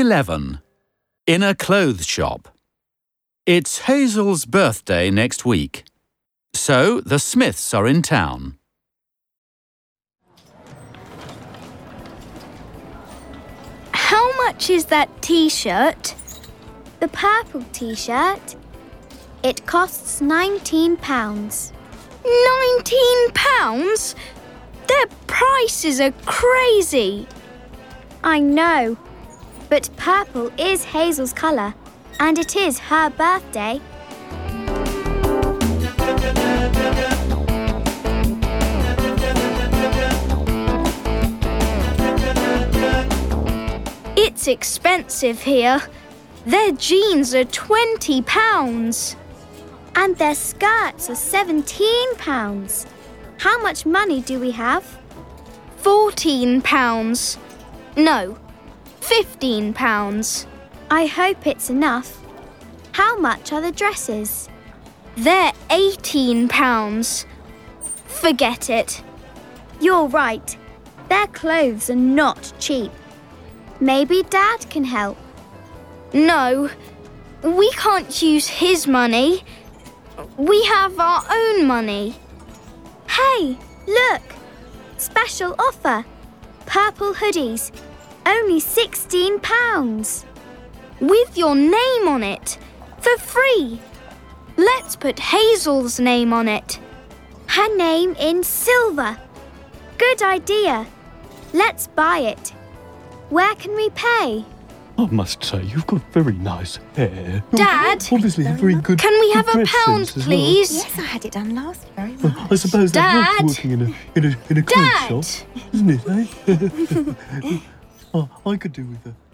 11. In a clothes shop. It's Hazel's birthday next week, so the Smiths are in town. How much is that T-shirt? The purple T-shirt? It costs £19. £19? Their prices are crazy. I know, but purple is Hazel's colour, and it is her birthday. It's expensive here. Their jeans are £20. And their skirts are £17. How much money do we have? £14. No, £15. I hope it's enough. How much are the dresses? They're £18. Forget it. You're right. Their clothes are not cheap. Maybe Dad can help. No, we can't use his money. We have our own money. Hey, look! Special offer. Purple hoodies. Only £16. With your name on it. For free. Let's put Hazel's name on it. Her name in silver. Good idea. Let's buy it. Where can we pay? I must say, you've got very nice hair. Dad! Obviously a very good Can we have a dress pound, sense as well. please? Yes, I had it done last. Very well. I suppose that Dad! helps working in a clothes Dad! shop, isn't it, eh? Oh, I could do with